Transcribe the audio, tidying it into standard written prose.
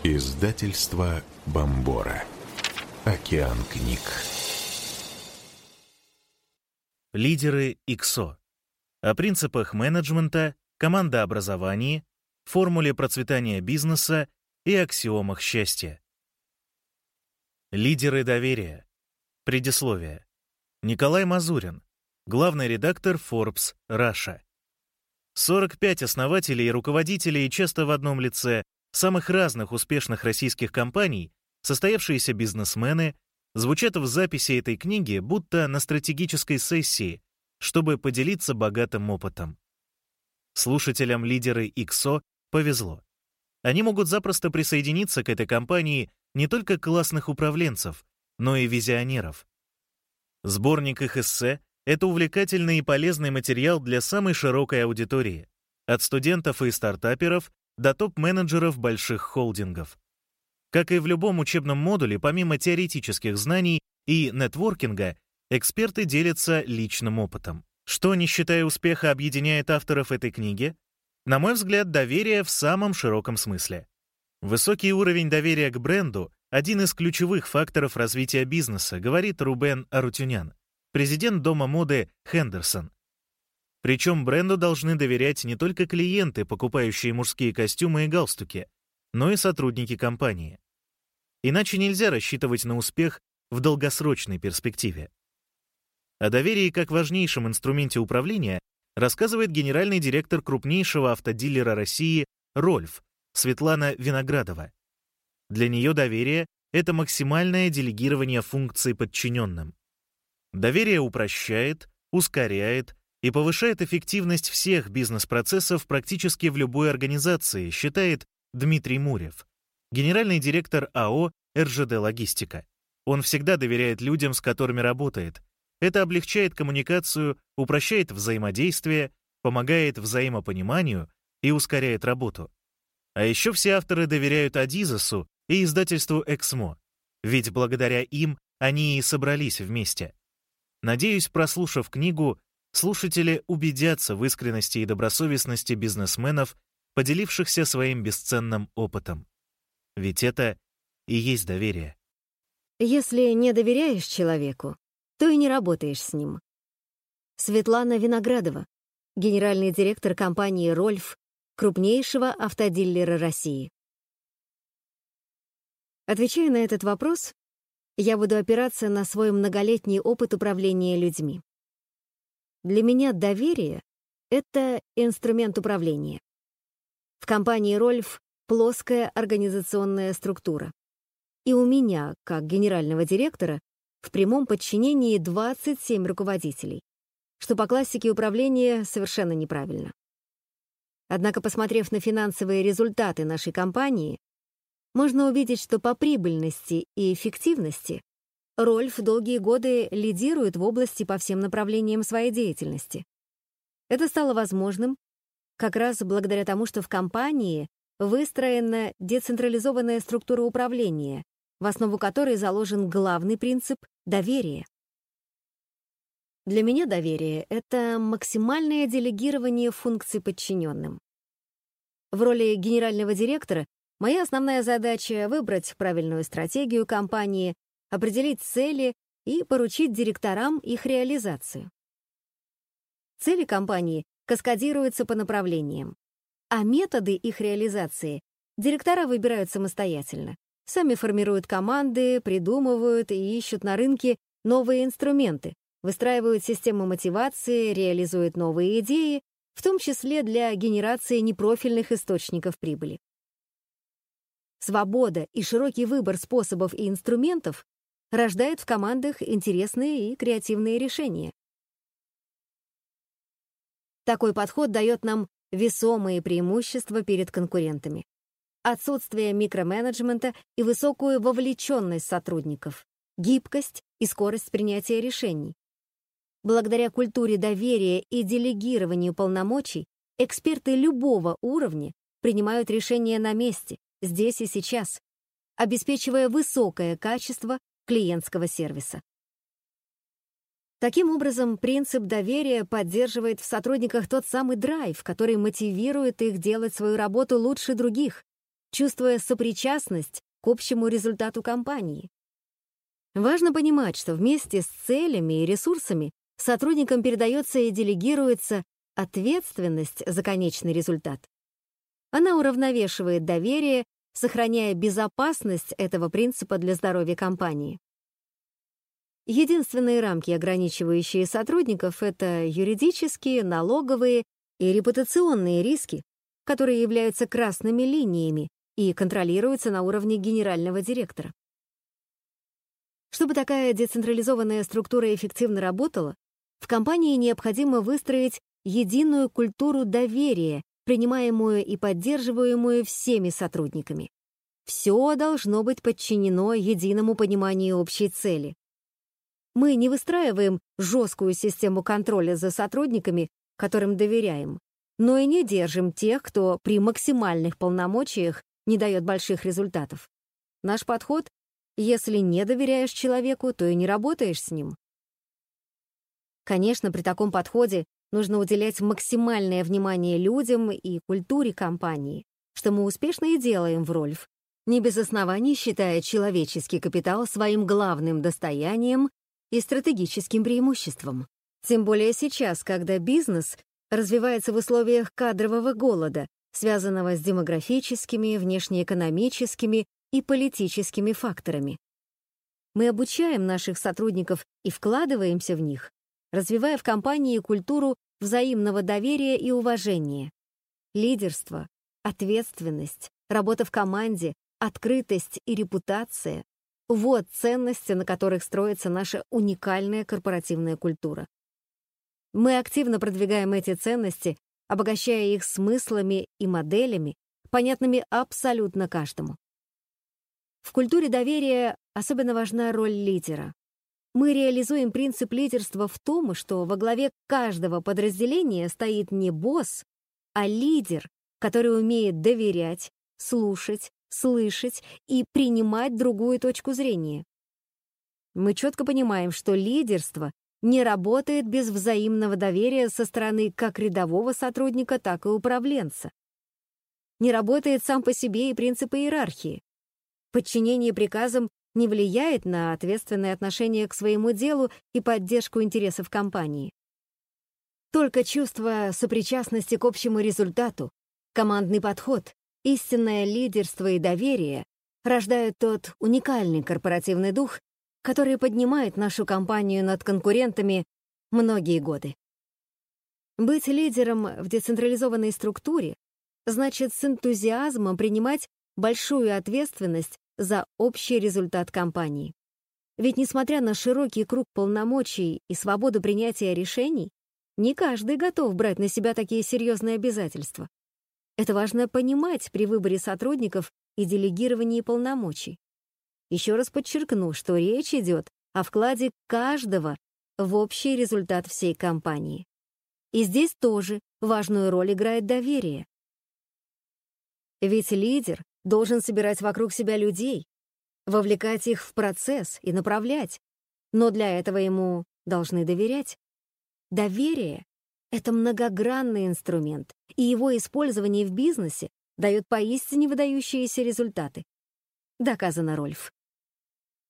Издательство Бомбора. Океан книг. Лидеры ИКСО. О принципах менеджмента, командообразовании, формуле процветания бизнеса и аксиомах счастья. Лидеры доверия. Предисловие. Николай Мазурин, главный редактор Forbes Russia. 45 основателей и руководителей, часто в одном лице, самых разных успешных российских компаний, состоявшиеся бизнесмены, звучат в записи этой книги будто на стратегической сессии, чтобы поделиться богатым опытом. Слушателям лидеры ИКСО повезло. Они могут запросто присоединиться к этой компании не только классных управленцев, но и визионеров. Сборник их эссе — это увлекательный и полезный материал для самой широкой аудитории, от студентов и стартаперов до топ-менеджеров больших холдингов. Как и в любом учебном модуле, помимо теоретических знаний и нетворкинга, эксперты делятся личным опытом. Что, не считая успеха, объединяет авторов этой книги? На мой взгляд, доверие в самом широком смысле. Высокий уровень доверия к бренду – один из ключевых факторов развития бизнеса, говорит Рубен Арутюнян, президент дома моды Хендерсон. Причем бренду должны доверять не только клиенты, покупающие мужские костюмы и галстуки, но и сотрудники компании. Иначе нельзя рассчитывать на успех в долгосрочной перспективе. О доверии как важнейшем инструменте управления рассказывает генеральный директор крупнейшего автодилера России «Рольф» Светлана Виноградова. Для нее доверие — это максимальное делегирование функций подчиненным. Доверие упрощает, ускоряет и повышает эффективность всех бизнес-процессов практически в любой организации, считает Дмитрий Мурев, генеральный директор АО «РЖД Логистика». Он всегда доверяет людям, с которыми работает. Это облегчает коммуникацию, упрощает взаимодействие, помогает взаимопониманию и ускоряет работу. А еще все авторы доверяют Адизесу и издательству «Эксмо», ведь благодаря им они и собрались вместе. Надеюсь, прослушав книгу, слушатели убедятся в искренности и добросовестности бизнесменов, поделившихся своим бесценным опытом. Ведь это и есть доверие. Если не доверяешь человеку, то и не работаешь с ним. Светлана Виноградова, генеральный директор компании «Рольф», крупнейшего автодилера России. Отвечая на этот вопрос, я буду опираться на свой многолетний опыт управления людьми. Для меня доверие — это инструмент управления. В компании «Рольф» плоская организационная структура. И у меня, как генерального директора, в прямом подчинении 27 руководителей, что по классике управления совершенно неправильно. Однако, посмотрев на финансовые результаты нашей компании, можно увидеть, что по прибыльности и эффективности Рольф долгие годы лидирует в области по всем направлениям своей деятельности. Это стало возможным как раз благодаря тому, что в компании выстроена децентрализованная структура управления, в основу которой заложен главный принцип доверия. Для меня доверие — это максимальное делегирование функций подчиненным. В роли генерального директора моя основная задача — выбрать правильную стратегию компании, определить цели и поручить директорам их реализацию. Цели компании каскадируются по направлениям, а методы их реализации директора выбирают самостоятельно, сами формируют команды, придумывают и ищут на рынке новые инструменты, выстраивают систему мотивации, реализуют новые идеи, в том числе для генерации непрофильных источников прибыли. Свобода и широкий выбор способов и инструментов рождает в командах интересные и креативные решения. Такой подход дает нам весомые преимущества перед конкурентами. Отсутствие микроменеджмента и высокую вовлеченность сотрудников, гибкость и скорость принятия решений. Благодаря культуре доверия и делегированию полномочий эксперты любого уровня принимают решения на месте, здесь и сейчас, обеспечивая высокое качество клиентского сервиса. Таким образом, принцип доверия поддерживает в сотрудниках тот самый драйв, который мотивирует их делать свою работу лучше других, чувствуя сопричастность к общему результату компании. Важно понимать, что вместе с целями и ресурсами сотрудникам передается и делегируется ответственность за конечный результат. Она уравновешивает доверие, сохраняя безопасность этого принципа для здоровья компании. Единственные рамки, ограничивающие сотрудников, это юридические, налоговые и репутационные риски, которые являются красными линиями и контролируются на уровне генерального директора. Чтобы такая децентрализованная структура эффективно работала, в компании необходимо выстроить единую культуру доверия, принимаемую и поддерживаемую всеми сотрудниками. Все должно быть подчинено единому пониманию общей цели. Мы не выстраиваем жесткую систему контроля за сотрудниками, которым доверяем, но и не держим тех, кто при максимальных полномочиях не дает больших результатов. Наш подход — если не доверяешь человеку, то и не работаешь с ним. Конечно, при таком подходе нужно уделять максимальное внимание людям и культуре компании, что мы успешно и делаем в Рольф, не без оснований считая человеческий капитал своим главным достоянием и стратегическим преимуществом. Тем более сейчас, когда бизнес развивается в условиях кадрового голода, связанного с демографическими, внешнеэкономическими и политическими факторами. Мы обучаем наших сотрудников и вкладываемся в них, развивая в компании культуру взаимного доверия и уважения. Лидерство, ответственность, работа в команде, открытость и репутация — вот ценности, на которых строится наша уникальная корпоративная культура. Мы активно продвигаем эти ценности, обогащая их смыслами и моделями, понятными абсолютно каждому. В культуре доверия особенно важна роль лидера. Мы реализуем принцип лидерства в том, что во главе каждого подразделения стоит не босс, а лидер, который умеет доверять, слушать, слышать и принимать другую точку зрения. Мы четко понимаем, что лидерство не работает без взаимного доверия со стороны как рядового сотрудника, так и управленца. Не работает сам по себе и принцип иерархии. Подчинение приказам не влияет на ответственное отношение к своему делу и поддержку интересов компании. Только чувство сопричастности к общему результату, командный подход, истинное лидерство и доверие рождают тот уникальный корпоративный дух, который поднимает нашу компанию над конкурентами многие годы. Быть лидером в децентрализованной структуре значит с энтузиазмом принимать большую ответственность за общий результат компании. Ведь несмотря на широкий круг полномочий и свободу принятия решений, не каждый готов брать на себя такие серьезные обязательства. Это важно понимать при выборе сотрудников и делегировании полномочий. Еще раз подчеркну, что речь идет о вкладе каждого в общий результат всей компании. И здесь тоже важную роль играет доверие. Ведь лидер должен собирать вокруг себя людей, вовлекать их в процесс и направлять, но для этого ему должны доверять. Доверие — это многогранный инструмент, и его использование в бизнесе дает поистине выдающиеся результаты. Доказано, Рольф.